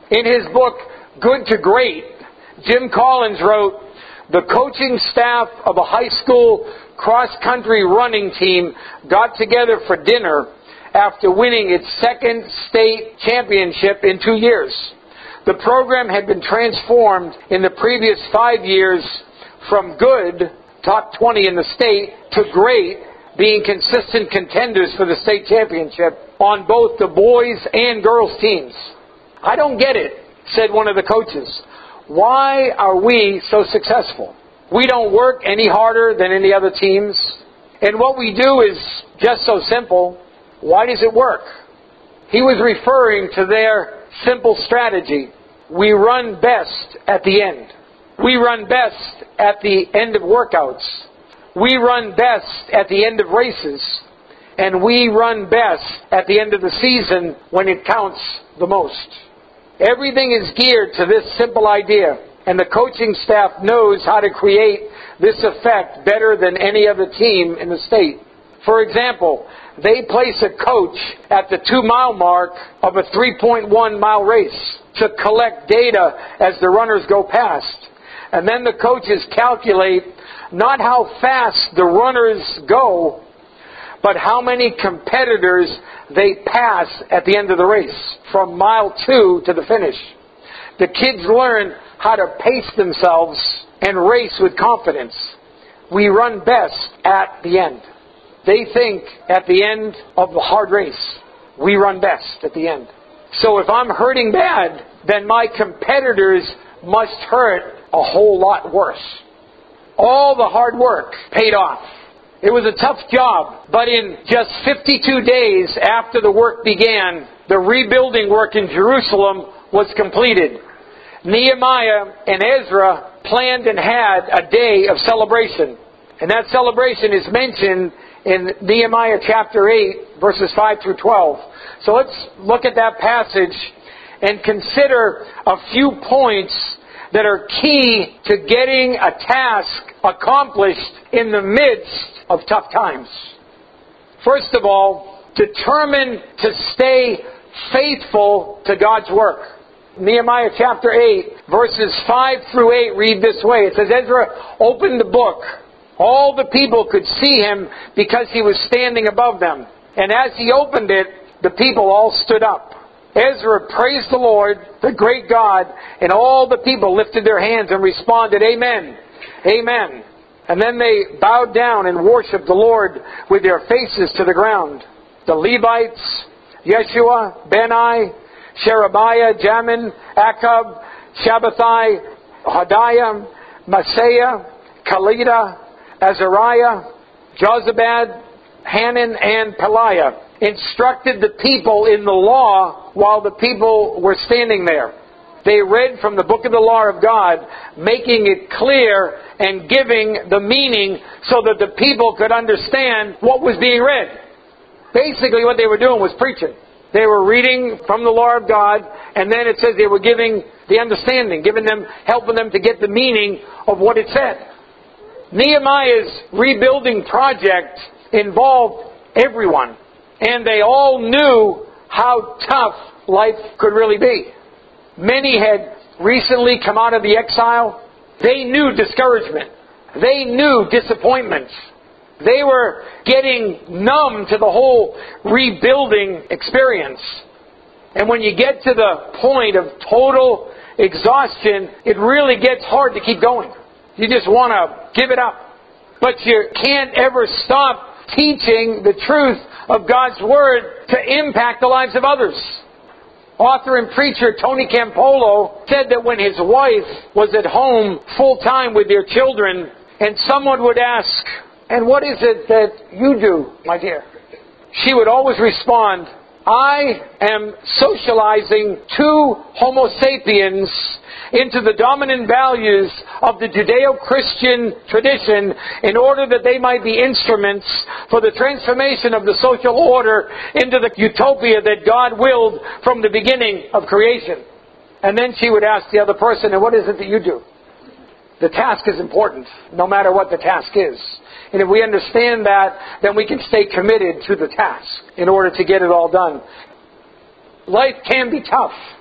In his book, Good to Great, Jim Collins wrote, "The coaching staff of a high school cross-country running team got together for dinner after winning its second state championship in 2 years. The program had been transformed in the previous 5 years from good, top 20 in the state, to great, being consistent contenders for the state championship on both the boys and girls teams. I don't get it," said one of the coaches. "Why are we so successful? We don't work any harder than any other teams. And what we do is just so simple. Why does it work?" He was referring to their simple strategy. We run best at the end. We run best at the end of workouts. We run best at the end of races. And we run best at the end of the season when it counts the most. Everything is geared to this simple idea, and the coaching staff knows how to create this effect better than any other team in the state. For example, they place a coach at the 2-mile mark of a 3.1-mile race to collect data as the runners go past. And then the coaches calculate not how fast the runners go, but how many competitors they pass at the end of the race, from mile 2 to the finish. The kids learn how to pace themselves and race with confidence. We run best at the end. They think at the end of the hard race, we run best at the end. So if I'm hurting bad, then my competitors must hurt a whole lot worse. All the hard work paid off. It was a tough job, but in just 52 days after the work began, the rebuilding work in Jerusalem was completed. Nehemiah and Ezra planned and had a day of celebration. And that celebration is mentioned in Nehemiah chapter 8, verses 5 through 12. So let's look at that passage and consider a few points that are key to getting a task accomplished in the midst of tough times. First of all, determine to stay faithful to God's work. Nehemiah chapter 8, verses 5 through 8 read this way. It says, Ezra opened the book. All the people could see him because he was standing above them. And as he opened it, the people all stood up. Ezra praised the Lord, the great God, and all the people lifted their hands and responded, Amen, Amen. And then they bowed down and worshipped the Lord with their faces to the ground. The Levites, Yeshua, Bani, Sherebiah, Jamin, Akab, Shabbathai, Hodiah, Maaseiah, Kalida, Azariah, Jozabad, Hanan, and Peliah instructed the people in the law while the people were standing there. They read from the book of the law of God, making it clear and giving the meaning so that the people could understand what was being read. Basically what they were doing was preaching. They were reading from the law of God, and then it says they were giving the understanding, helping them to get the meaning of what it said. Nehemiah's rebuilding project involved everyone, and they all knew how tough life could really be. Many had recently come out of the exile. They knew discouragement. They knew disappointments. They were getting numb to the whole rebuilding experience. And when you get to the point of total exhaustion, it really gets hard to keep going. You just want to give it up. But you can't ever stop teaching the truth of God's Word to impact the lives of others. Author and preacher Tony Campolo said that when his wife was at home full-time with their children, and someone would ask, and what is it that you do, my dear? She would always respond, I am socializing two Homo sapiens into the dominant values of the Judeo-Christian tradition in order that they might be instruments for the transformation of the social order into the utopia that God willed from the beginning of creation. And then she would ask the other person, and what is it that you do? The task is important, no matter what the task is. And if we understand that, then we can stay committed to the task in order to get it all done. Life can be tough.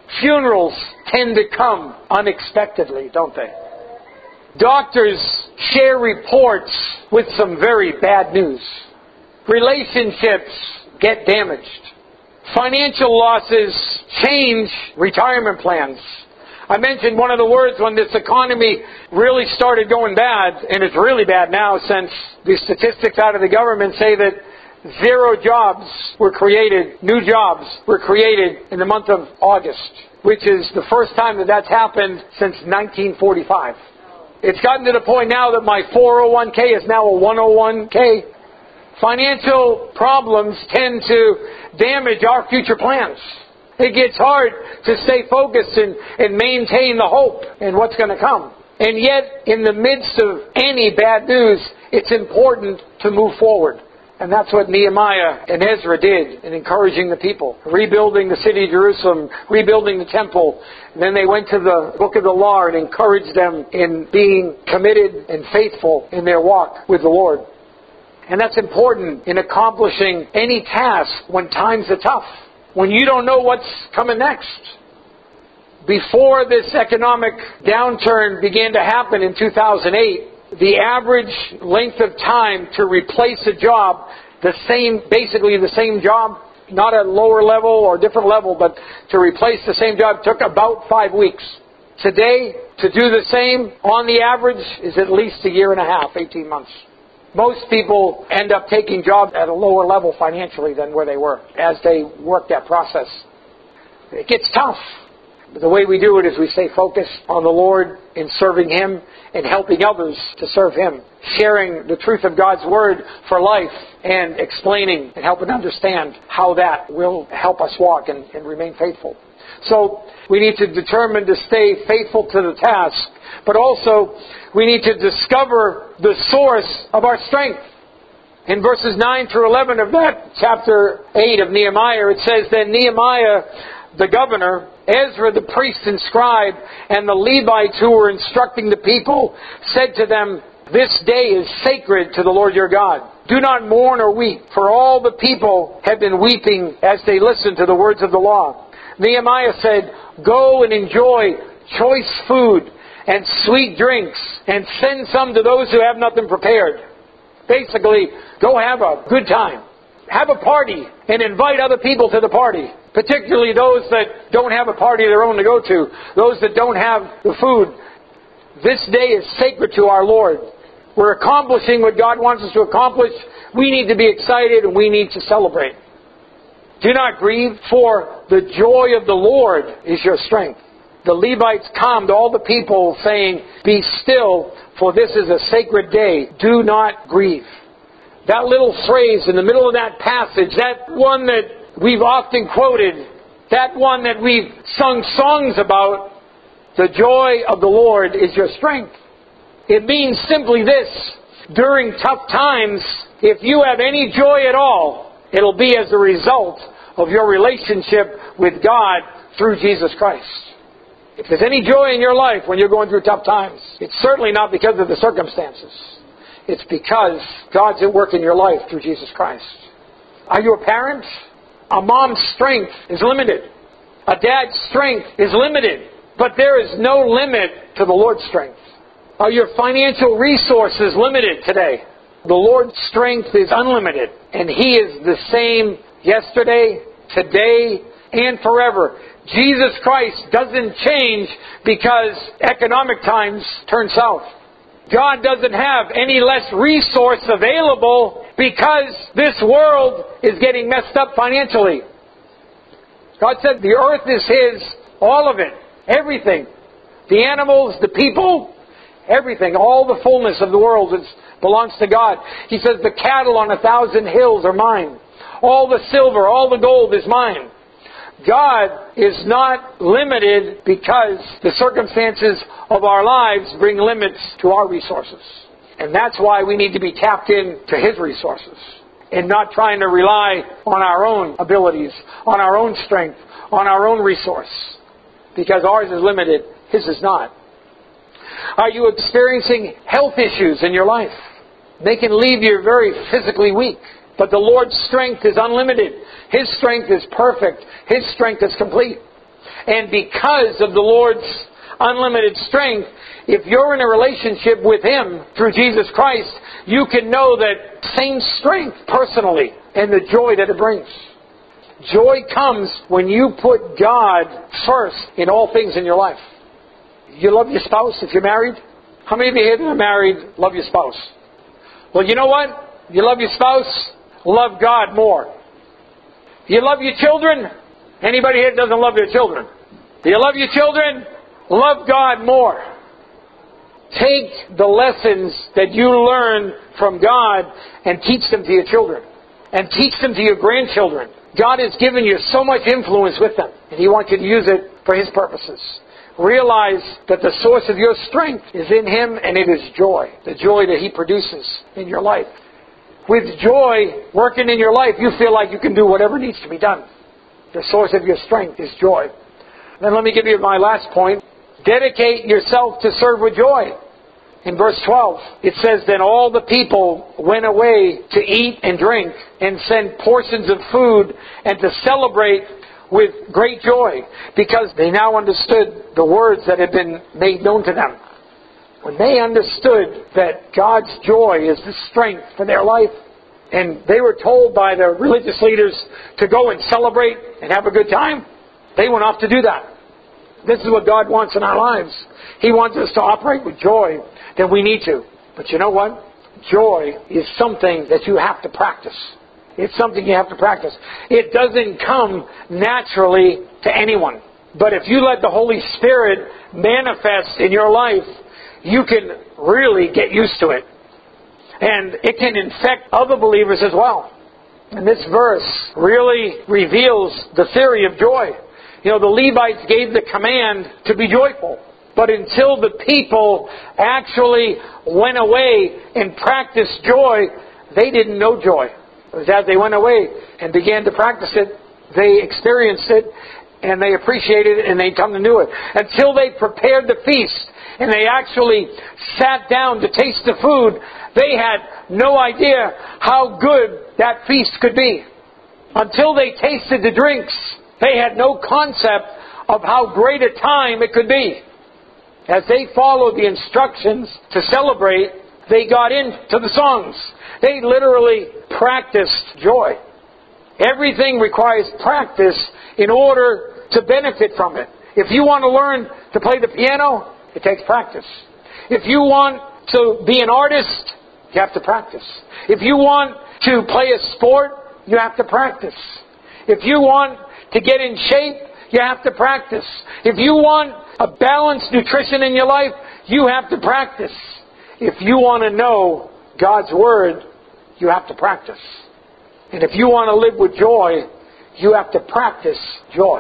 Funerals tend to come unexpectedly, don't they? Doctors share reports with some very bad news. Relationships get damaged. Financial losses change retirement plans. I mentioned one of the words when this economy really started going bad, and it's really bad now since the statistics out of the government say that 0 jobs were created, new jobs were created in the month of August, which is the first time that that's happened since 1945. It's gotten to the point now that my 401k is now a 101k. Financial problems tend to damage our future plans. It gets hard to stay focused and maintain the hope in what's going to come. And yet, in the midst of any bad news, it's important to move forward. And that's what Nehemiah and Ezra did in encouraging the people. Rebuilding the city of Jerusalem, rebuilding the temple. And then they went to the book of the law and encouraged them in being committed and faithful in their walk with the Lord. And that's important in accomplishing any task when times are tough, when you don't know what's coming next. Before this economic downturn began to happen in 2008, the average length of time to replace a job, basically the same job, not at lower level or different level, but to replace the same job took about 5 weeks. Today, to do the same on the average is at least a year and a half, 18 months. Most people end up taking jobs at a lower level financially than where they were as they work that process. It gets tough. But the way we do it is we stay focused on the Lord in serving Him and helping others to serve Him. Sharing the truth of God's Word for life and explaining and helping understand how that will help us walk and remain faithful. So we need to determine to stay faithful to the task, but also we need to discover the source of our strength. In verses 9 through 11 of that chapter 8 of Nehemiah, it says, Then Nehemiah, the governor, Ezra the priest and scribe, and the Levites who were instructing the people, said to them, This day is sacred to the Lord your God. Do not mourn or weep, for all the people have been weeping as they listened to the words of the law. Nehemiah said, Go and enjoy choice food and sweet drinks, and send some to those who have nothing prepared. Basically, go have a good time. Have a party and invite other people to the party, particularly those that don't have a party of their own to go to, those that don't have the food. This day is sacred to our Lord. We're accomplishing what God wants us to accomplish. We need to be excited and we need to celebrate. Do not grieve, for the joy of the Lord is your strength. The Levites calmed all the people, saying, Be still, for this is a sacred day. Do not grieve. That little phrase in the middle of that passage, that one that we've often quoted, that one that we've sung songs about, the joy of the Lord is your strength. It means simply this: during tough times, if you have any joy at all, it'll be as a result of your relationship with God through Jesus Christ. If there's any joy in your life when you're going through tough times, it's certainly not because of the circumstances. It's because God's at work in your life through Jesus Christ. Are you a parent? A mom's strength is limited. A dad's strength is limited. But there is no limit to the Lord's strength. Are your financial resources limited today? The Lord's strength is unlimited. And He is the same yesterday, today, and forever. Jesus Christ doesn't change because economic times turn south. God doesn't have any less resource available because this world is getting messed up financially. God said the earth is His, all of it, everything. The animals, the people, everything, all the fullness of the world belongs to God. He says the cattle on 1,000 hills are mine. All the silver, all the gold is mine. God is not limited because the circumstances of our lives bring limits to our resources. And that's why we need to be tapped into His resources and not trying to rely on our own abilities, on our own strength, on our own resource. Because ours is limited, His is not. Are you experiencing health issues in your life? They can leave you very physically weak. But the Lord's strength is unlimited. His strength is perfect. His strength is complete. And because of the Lord's unlimited strength, if you're in a relationship with Him through Jesus Christ, you can know that same strength personally and the joy that it brings. Joy comes when you put God first in all things in your life. You love your spouse if you're married? How many of you here that are married love your spouse? Well, you know what? You love your spouse, love God more. You love your children? Anybody here that doesn't love their children? Do you love your children? Love God more. Take the lessons that you learn from God and teach them to your children. And teach them to your grandchildren. God has given you so much influence with them. And He wants you to use it for His purposes. Realize that the source of your strength is in Him, and it is joy. The joy that He produces in your life. With joy working in your life, you feel like you can do whatever needs to be done. The source of your strength is joy. Then let me give you my last point. Dedicate yourself to serve with joy. In verse 12, it says, Then all the people went away to eat and drink and send portions of food and to celebrate with great joy, because they now understood the words that had been made known to them. When they understood that God's joy is the strength for their life, and they were told by the religious leaders to go and celebrate and have a good time, they went off to do that. This is what God wants in our lives. He wants us to operate with joy, then we need to. But you know what? Joy is something that you have to practice. It's something you have to practice. It doesn't come naturally to anyone. But if you let the Holy Spirit manifest in your life, you can really get used to it. And it can infect other believers as well. And this verse really reveals the theory of joy. You know, the Levites gave the command to be joyful. But until the people actually went away and practiced joy, they didn't know joy. It was as they went away and began to practice it, they experienced it, and they appreciated it, and they come to know it. Until they prepared the feast, and they actually sat down to taste the food, they had no idea how good that feast could be. Until they tasted the drinks, they had no concept of how great a time it could be. As they followed the instructions to celebrate, they got into the songs. They literally practiced joy. Everything requires practice in order to benefit from it. If you want to learn to play the piano, it takes practice. If you want to be an artist, you have to practice. If you want to play a sport, you have to practice. If you want to get in shape, you have to practice. If you want a balanced nutrition in your life, you have to practice. If you want to know God's Word, you have to practice. And if you want to live with joy, you have to practice joy.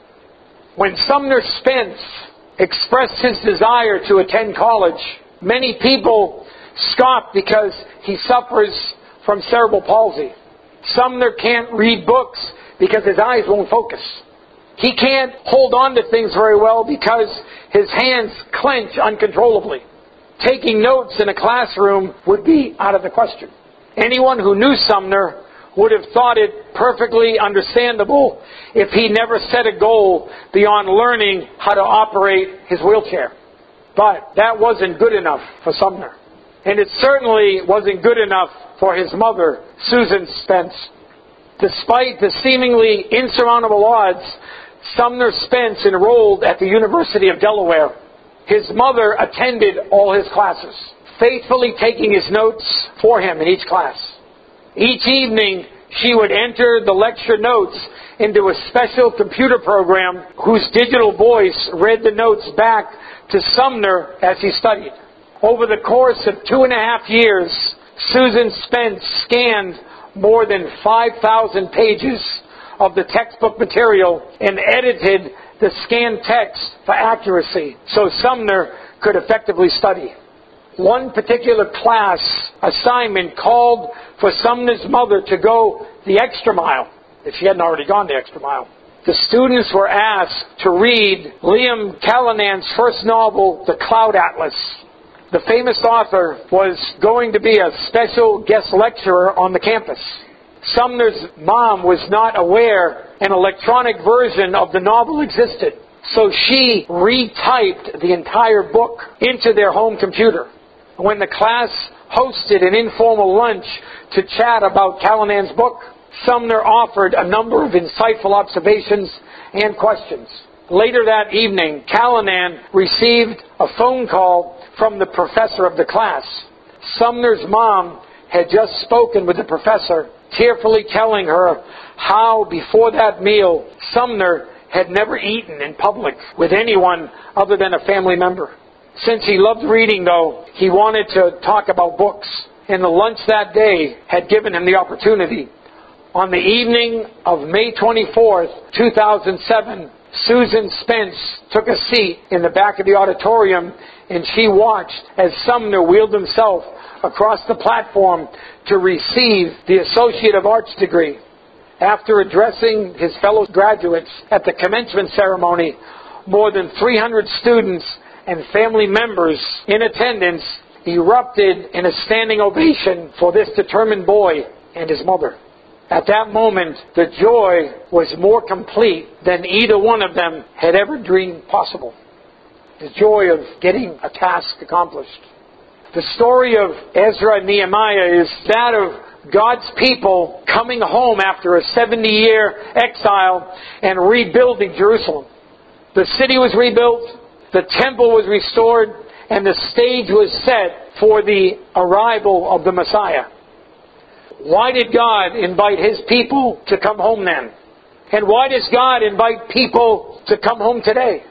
When Sumner Spence expressed his desire to attend college, many people scoffed because he suffers from cerebral palsy. Sumner can't read books because his eyes won't focus. He can't hold on to things very well because his hands clench uncontrollably. Taking notes in a classroom would be out of the question. Anyone who knew Sumner would have thought it perfectly understandable if he never set a goal beyond learning how to operate his wheelchair. But that wasn't good enough for Sumner. And it certainly wasn't good enough for his mother, Susan Spence. Despite the seemingly insurmountable odds, Sumner Spence enrolled at the University of Delaware. His mother attended all his classes, faithfully taking his notes for him in each class. Each evening, she would enter the lecture notes into a special computer program whose digital voice read the notes back to Sumner as he studied. Over the course of 2.5 years, Susan Spence scanned more than 5,000 pages of the textbook material and edited the scanned text for accuracy so Sumner could effectively study. One particular class assignment called for Sumner's mother to go the extra mile, if she hadn't already gone the extra mile. The students were asked to read Liam Callanan's first novel, The Cloud Atlas. The famous author was going to be a special guest lecturer on the campus. Sumner's mom was not aware an electronic version of the novel existed. So she retyped the entire book into their home computer. When the class hosted an informal lunch to chat about Callinan's book, Sumner offered a number of insightful observations and questions. Later that evening, Callinan received a phone call from the professor of the class. Sumner's mom had just spoken with the professor, tearfully telling her how before that meal, Sumner had never eaten in public with anyone other than a family member. Since he loved reading, though, he wanted to talk about books, and the lunch that day had given him the opportunity. On the evening of May 24th, 2007, Susan Spence took a seat in the back of the auditorium, and she watched as Sumner wheeled himself across the platform to receive the Associate of Arts degree. After addressing his fellow graduates at the commencement ceremony, more than 300 students and family members in attendance erupted in a standing ovation for this determined boy and his mother. At that moment, the joy was more complete than either one of them had ever dreamed possible. The joy of getting a task accomplished. The story of Ezra and Nehemiah is that of God's people coming home after a 70-year exile and rebuilding Jerusalem. The city was rebuilt, the temple was restored, and the stage was set for the arrival of the Messiah. Why did God invite His people to come home then? And why does God invite people to come home today?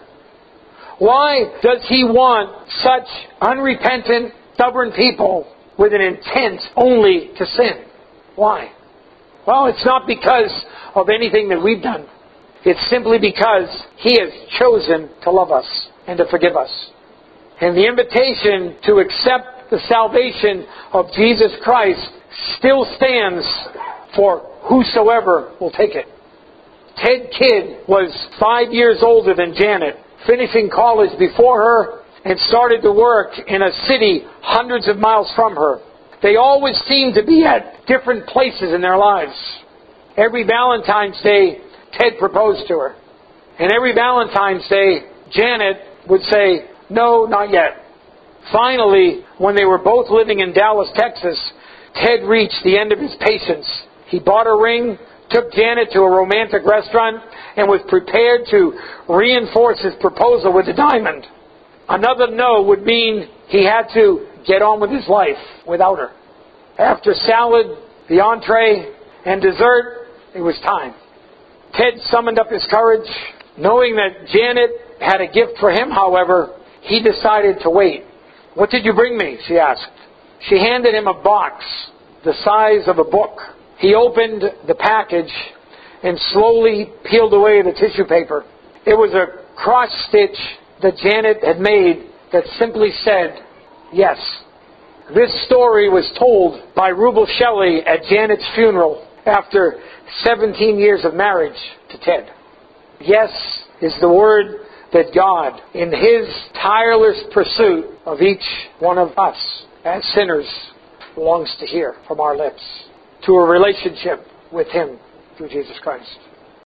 Why does He want such unrepentant, stubborn people with an intent only to sin? Why? Well, it's not because of anything that we've done. It's simply because He has chosen to love us and to forgive us. And the invitation to accept the salvation of Jesus Christ still stands for whosoever will take it. Ted Kidd was 5 years older than Janet, finishing college before her, and started to work in a city hundreds of miles from her. They always seemed to be at different places in their lives. Every Valentine's Day, Ted proposed to her. And every Valentine's Day, Janet would say, "No, not yet." Finally, when they were both living in Dallas, Texas, Ted reached the end of his patience. He bought a ring, took Janet to a romantic restaurant, and was prepared to reinforce his proposal with a diamond. Another no would mean he had to get on with his life without her. After salad, the entree, and dessert, it was time. Ted summoned up his courage. Knowing that Janet had a gift for him, however, he decided to wait. "What did you bring me?" she asked. She handed him a box the size of a book. He opened the package and slowly peeled away the tissue paper. It was a cross-stitch that Janet had made that simply said, "Yes." This story was told by Rubel Shelley at Janet's funeral after 17 years of marriage to Ted. Yes is the word that God, in His tireless pursuit of each one of us as sinners, longs to hear from our lips, to a relationship with Him through Jesus Christ.